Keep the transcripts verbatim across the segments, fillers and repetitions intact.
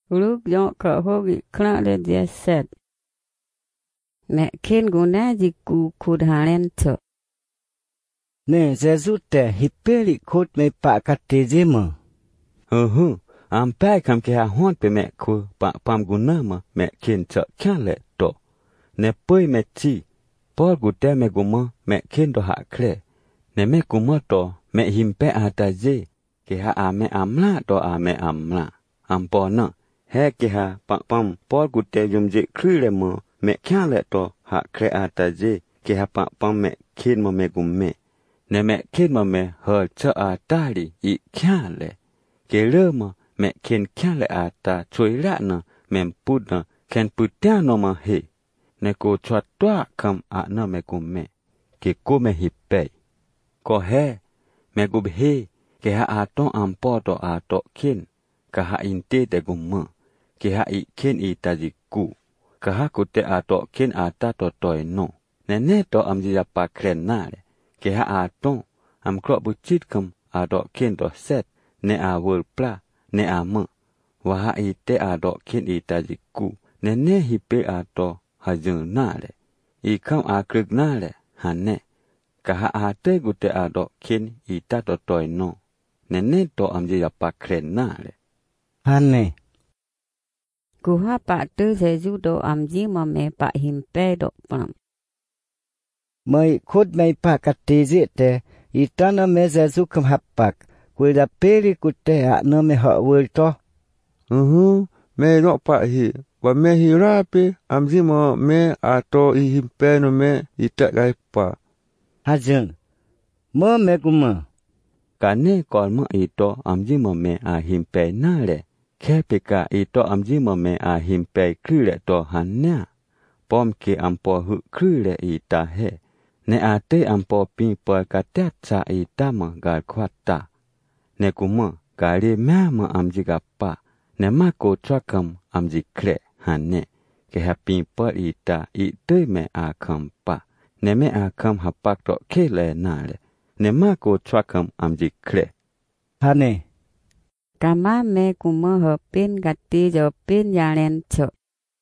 lúc dọn cỡ hô ghi khăn lên dìa xét. Mẹ khen gù nè dì cụ khụt hà lên thở. Nè Giê-xu tè hiếp bê lì khốt mê bạ cà tê dê mờ. Hừ hừ, am bè khám kì hà hôn bê mẹ khu bạ bàm gù nà mà mẹ khen chợ khăn lệ tổ. Nè bơi mẹ chi, bò gù tè mẹ gù mơ mẹ khen đồ hạ kh래. Nè mẹ gù mơ tổ mẹ hiếm bè à tà dê. Kì hà à mẹ ám lạ tổ à mẹ ám lạ. Am bò nà, hè kì hà bạ bàm bò gù tè dùm dê khứ lệ mơ mẹ khăn lệ tổ hạ kh래 à tà dê. Kì hà bạ bàm mẹ khen mơ mẹ gù mẹ. Nè mẹ khen mà mẹ hờ chợ à ta lì ý khá lệ. Kể lơ mà mẹ khen khá lệ à ta chuối lạ nè mẹ bút nè khen bút ta nè mà hề. Nè cô choát toa cầm à nè mẹ cô mẹ. Kể cô mẹ hiếp bè. Có hè mẹ cô bè hê. Kể hạ à tông ám bò tò à tò khen. Cả hạ in tê tè cô mơ. Kể hạ ý khen ý ta dì cụ. Cả hạ cô tè à tò khen à ta tò tòi nô. Nè nè tò ám dì à bà khen nà lệ. Kể hạ à tông, am krọ bù chít cầm, à đọ khen đọ xét, nè à vợl pla, nè à mơ. Và hạ y tê à đọ khen y ta dì cụ, nè nè hi bê à tọ, hà dừng nà lệ. Y khăm à krực nà lệ, hà nè. Cả hạ à tê gu tê à đọ khen y ta tọ tòi nọ. Nè nè tọ am dì à bà khen nà lệ. Hà nè. Cú hà bạ tư Giê-xu đồ am dì mà mẹ bạ hiếm bè đọ bàm. Mày khốt mày bạ cà tê dê tè, y ta nà mẹ Giê-xu khăm hạp bạc, quỳ đà bê lì cụ tè ạ nà mẹ họ vơi to. Ừ hứ, mẹ nọ bạ hì, và mẹ hì ra bê, am dì mà mẹ à tò y hiếm bè nà mẹ y tẹ gai bạ. Hà dừng, mơ mẹ cụ mơ. Cả nè còn mơ y tọ am dì mà mẹ à hiếm bè nà lệ. Khe bê cả y tọ am dì mà mẹ à hiếm bè khứ lệ tọ hà nè. Bom kì am bò hự khứ lệ y ta hè. Nè à tê am bò pin bò cả tét cha y ta mà gà khoát ta. Nè cú mơ, gà lê mẹ mà am dì gà pa. Nè mà cô tra cầm am dì kh래 hàn nè. Kè hà pin bò y ta y tê mẹ à khăm pa. Nè mẹ à khăm hà bạc tọ khê lệ nà lệ. Nè mà cô tra cầm am dì kh래. Hà nè. Cả má mẹ cú mơ hợp bên gà tì dọ bên nhà lên chợ.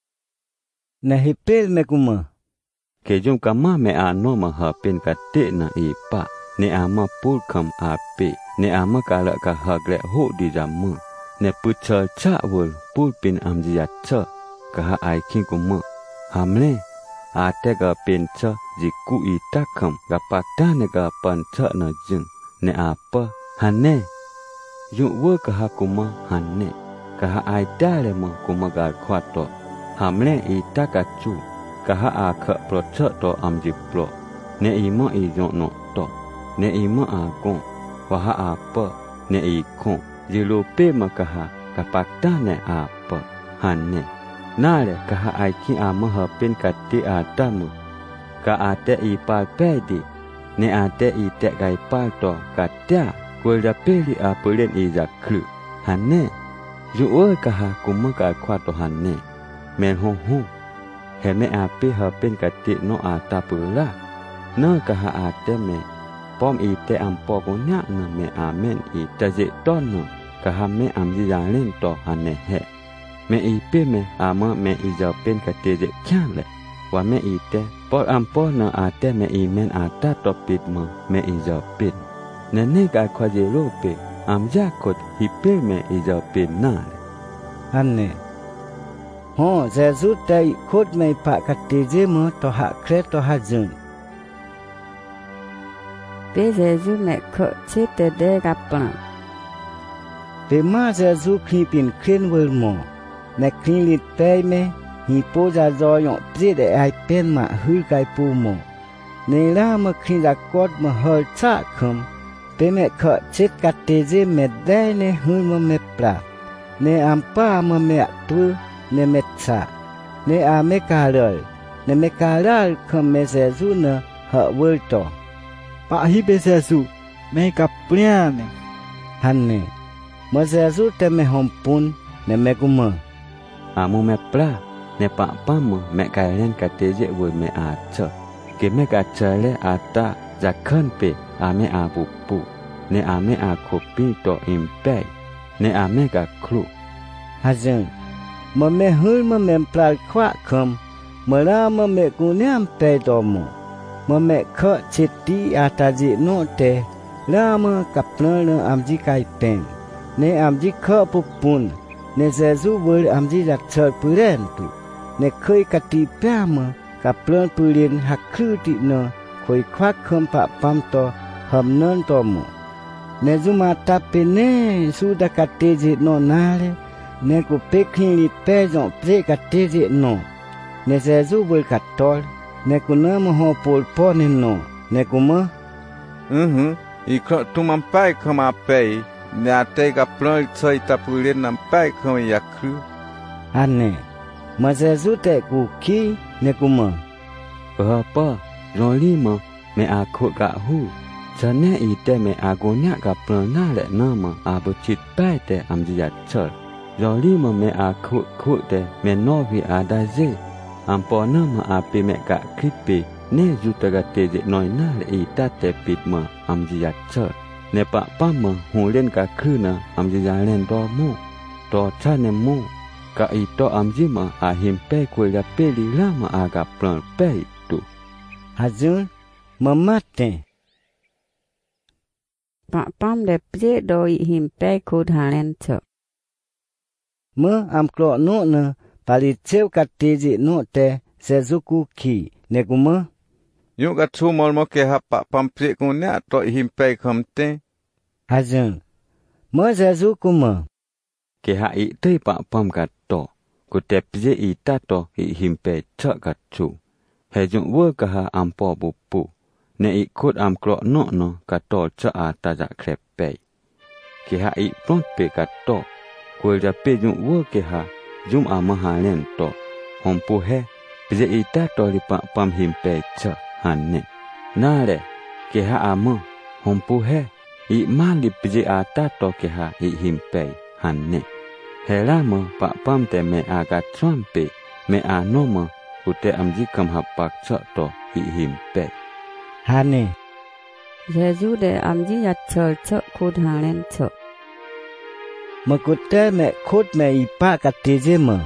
Nè hiếp bê mẹ cụ mơ. Kể dung cả má mẹ à nô mà hợp bên cả tệ nà y pa. Nè à mà bùl khăm à bê. Nè à mà cả lợ cả hợp lệ hộ đi ra mơ. Nè bù chờ chạ vườn bùl bên am dì à chợ. Cả hạ ai kinh cụ mơ. Hàm lê. À tê gà bên chợ dì cụ y ta khăm. Gà bà ta nè gà bàn chợ nà dừng. Nè à pa. Hàn nè. Dụng vơ cả hạ cụ mơ hàn nè. Cả hạ ai ta lệ mơ cụ mơ gà khoát tọ. Hàm lê y ta cả chù. Cả hạ à khợ pro chợ tọ am dì pro. Nè y mơ y dọn nọ tọ. Nè y mơ à gong. Và hạ à pa. Nè y khong. Dì lô bê mà cả hạ. Cả bạc ta nè à pa. Hàn nè. Nà lệ cả hạ ai khi à mơ hợp bên cả tê à ta mơ. Cả à tê y pal bè đi. Nè à tê y tê gai pal tọ. Cả tê à. Quê ra bê lì à bê lên y giặc khử. Hàn nè. Dù ơi cả hạ cũng mơ gà khoát tọ hàn nè. Mèn hông hông. Hè mẹ à bê hợp bên cả tệ nó à ta bữa la. Nơ cả hạ à tê mẹ. Bom y tê am bò gỗ nhạ nơ mẹ à men y ta dễ ton nơ. Cả hạ mẹ am dì dàng lên tỏ hà nè hẹ. Mẹ y bê mẹ à mơ mẹ y dào bên cả tệ dễ khá lệ. Và mẹ y tê. Bò am bò nơ à tê mẹ y men à ta tỏ bịt mơ mẹ y dào bịt. Nè nê gà khoa dễ lô bê. Am giá cột hi bê mẹ y dào bịt nà lệ. Hà nè. Hò Giê-xu tè y khốt mày bạ cà tê dê mơ tỏ hạ kh래 tỏ hà dừng. Bê Giê-xu mẹ khợ chết tê đê gặp bàm. Bê má Giê-xu khi bình khen vơi mò. Nè khi lịt tê mẹ. Hi bố ra do yọng bê để ai bên mà hư gai bù mò. Nè la mà khi ra cốt mà hờ chạ khăm. Bê mẹ khợ chết cà tê dê mẹ đê nè hư mà mẹ bạc. Nè am pa mà mẹ tư. Nè mẹ chạ. Nè à mẹ cà lời. Nè mẹ cà lời khăm mẹ Giê-xu nè hợ vơi tỏ. Bạ hi bê Giê-xu, mẹ gặp bia nè. Hàn nè. Mà Giê-xu tè mẹ hồng pun. Nè mẹ cụ mơ. À mô mẹ pla. Nè bạ pa mơ mẹ cài lên cả tế dễ vườn mẹ à chợ. Kể mẹ cả chờ lẽ à ta. Già khân bê à mẹ à bù bù. Nè à mẹ à khổ pi tỏ im bè. Nè à mẹ cả khlu. Hà dừng. mà mẹ hơi mà mẹ plal khoa khom mà ra mà mẹ cũng nhắm pe đồ mồ mà mẹ khợ chết đi à ta dị nọ tê ra mà cặp nơ nơ am gì cái pen nè am gì khợ bù bùn nè sẽ giúp với am gì giặt sợi bự đen tụ nè khơi cắt đi pe mà cặp nơ bự liền hắc khư tị nơ khơi khoác khom pạ pam to hầm nơn to mồ nè giúp mà ta pe nè su đã cắt tê dị nọ na le nè cô pe khi li pe dọn pe cắt tê dị nọ nè sẽ giúp với cắt to nè cô nơ mà họ pol po nè nọ nè cô mơ Mhm, i kro tu mampai kama pei, ne ate ka ploi tsoi tapulen nampai kama yakru. Ane, mà sẽ giúp tệ cô khi nè cô mơ. Ờ pa, rồi li mà mẹ à khổ gạ hù. Cha nè y tè mẹ à gô nhạ gà ploi na lẹ na mà à bơ chít pai tè am gì yat chở. Rồi li mà mẹ à khổ khổ tè mẹ no vi à đa dê. Am po na mà à pe mẹ gạ khít pe. Nè dù ta gà tê dễ nói na lẹ y ta tè pít mà am gì yat chở. Nè pa pa mà hù lên cả khư na am gì yat lên đo mô. Đo cha nè mô. Cả y to am gì mà à hiểm pe quê gà pe li la mà à gà ploi pe tu. Hà dương, mà mát tè. Pa pam de ple doi him pe kud halen chợ. Mơ am klọ nọ nơ, bà lì treo cắt tê dễ nọ tè, sẽ giúp cô khỉ nè cô mơ. Yung ka tu mol mo ke ha pa pampre ko ne to him pe kham te. Hà dương, mơ sẽ giúp cô mơ. Ke ha i tei pa pam gà to. Cô tè pye y ta to i him pe chợ gà chu. He dụng vơ cả ha am po bu pu. Nè i khốt am klọ nọ nọ gà to chợ à ta dạ krep pe. Ke ha i plont pe gà to. Cô ra pe dụng vơ ke ha. Zum a ma ha len to. Hom pu he. Pye y ta to li pa pam him pe chợ han ne. Na le. Ke ha a ma. Hom pu he. I ma li pye a ta to ke ha i him pe han ne. He la ma pa pam te me a gà chuan pe. Me a no ma. Cô tè am gì cầm hạp bạc chợ to i him pe. Hà nè. Jesu de am ji yat chợ chợ kud halen chợ. Mà cô tè mẹ khốt mẹ y pa cắt tê dễ mơ.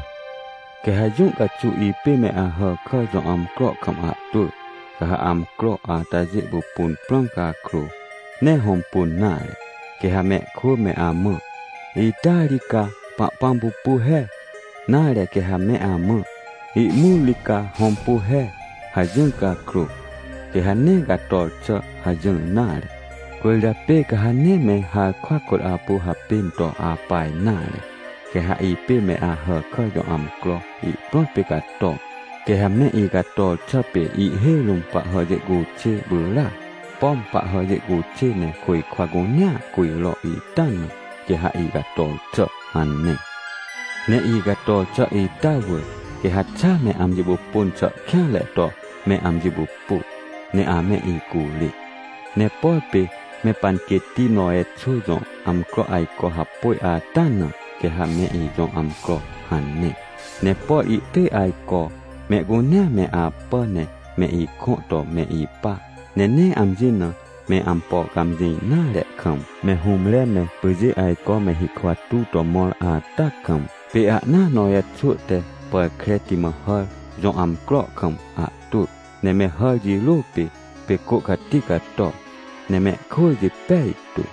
Ke ha yung ka chu i pe me a ha khơ dòng am kro kam a tu. Ka ha am kro a ta dễ bu pun plong ka kro. Ne hom pun na le. Ke ha mẹ khô me a mơ. I ta ri ka pa pam bu pu he. Na le ke ha mẹ a mơ. I mu li ka hom pu he. Ha yung ka kro. Ke ha ne ga to chợ ha yung na le. Cô ra pe ka ha ne me ha khoa kod a pu ha pin to a pai na le. Ke ha i pe me a ha khơ dòng am kro. I plon pe ka to. Ke ha me i ka to chợ pe i he lung pa ha dễ gu che bư la. Pom pa ha dễ gu che ne koi khoa gu nha koi lo i tan. Ke ha i ka to chợ han ne. Ne i ka to chợ i ta vừa. Ke ha cha me am ji bu pun chợ kya lẹ to. Me am ji bu pu. Ne a me i gu li. Ne po pe me pan ke ti no e chu dong am kro ai ko ha poi a tan. Ke ha me i dong am kro han ne. Ne po i te ai ko. Me gu ne me a po ne. Me i ko to me i pa. Ne ne am ji na. Me am po kam ji na lẹ kham. Me hum le me pu ji ai ko me hi kwa tu to mol a ta kham. Pe a na no e chu te. Pa kre ti ma ha. Dong am kro kham a tu. Ne me ha ji lo pe. Pe ko ka ti ka to. Ne me khôi ji pe tu.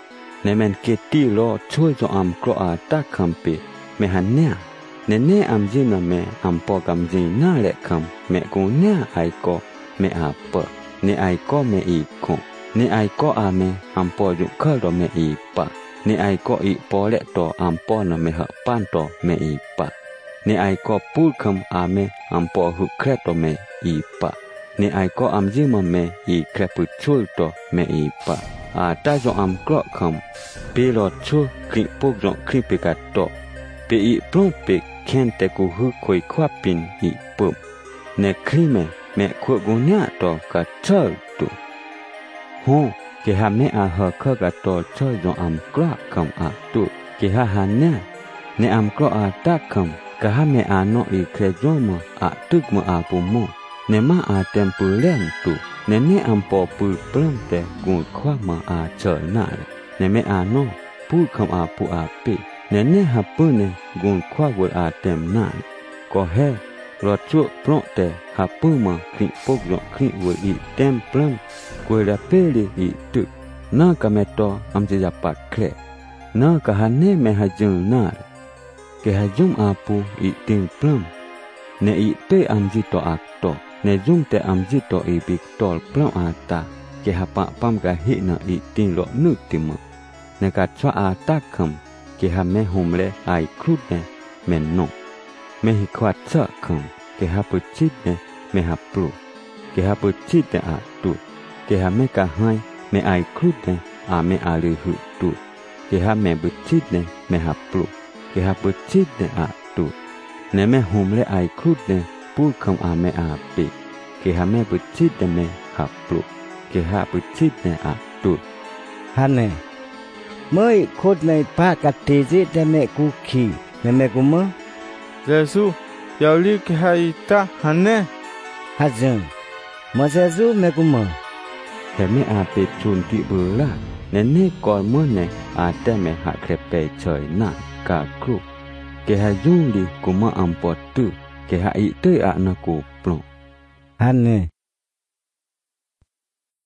Ne men ke ti lo choi dong am kro a ta kham pe. Me han ne. Ne ne am ji na me am po kam ji na lẹ kham. Me ko ne ai ko. Me a pa. Ne ai ko me i ko. Ne ai ko a me am po ju khơ do me i pa. Ne ai ko i po lẹ to am po na me ha pan to me i pa. Ne ai ko pul kham a me am po hu kre to me i pa. Ne ai ko am ji ma me i kre pu chul to me i pa. A ta jo am kro kham. Pe lo chul kri pok jo kri pe ka to. Pe i plon pe ken te ku hu koi kwa pin i pum. Ne kri me me khu gu nya to ka chul tu. Ho ke ha me a ha khơ ka to chul jo am kra kham a tu. Ke ha ha ne. Ne am kro a ta kham. Ka ha me a no i kre jo ma a tuk ma a pu mo. Ne ma a tem pu len tu. Ne ne am po pu plon te gu kwa ma a chul na le. Ne me a no pu kham a pu a pe. nè nè hạp bơ nè gồm khoa vợ à tèm nại có he lọt chuột plọ tè hạp bơ mà khịnh bốc dọn khịnh vợ ị tèm plâm quê ra bê lì ị tự nà cả mẹ to am chỉ giáp bạc khẽ nà cả hà nè mẹ hà dừng nà cái hà dung à pu ị tiền plâm nè ị tê am chỉ to ạc to nè dung tè am chỉ to ị bịch to plâm à ta cái hà bạ pam cả hị nà ị tiền lọ nước tìm mờ nè cả cho à ta khầm cái hà mẹ hùm lệ ai khút nè mẹ nọ mẹ hi khoát sợ khầm cái hà bự chít nè mẹ hà plu cái hà bự chít nè à tu cái hà mẹ cả hai mẹ ai khút nè à mẹ à lư hự tu cái hà mẹ bự chít nè mẹ hà plu cái hà bự chít nè à tu nè mẹ hùm lệ ai khút nè pu khầm à mẹ à bị cái hà mẹ bự chít nè mẹ hà plu cái hà bự chít nè à tu hắn nè mới khốt này pa cắt tê dễ để mẹ cu khỉ nè mẹ cu mơ Giêsu yào li cái hai ta hắn nè hát dừng mà Giêsu mẹ cu mơ thế mẹ à bị chun tị bờ la nên nè còn mưa nè à té mẹ hạ khép bề trời nà cả cru cái hà dung đi cũng mà am bọt tư cái hạ ý tới à na cụ plong hắn nè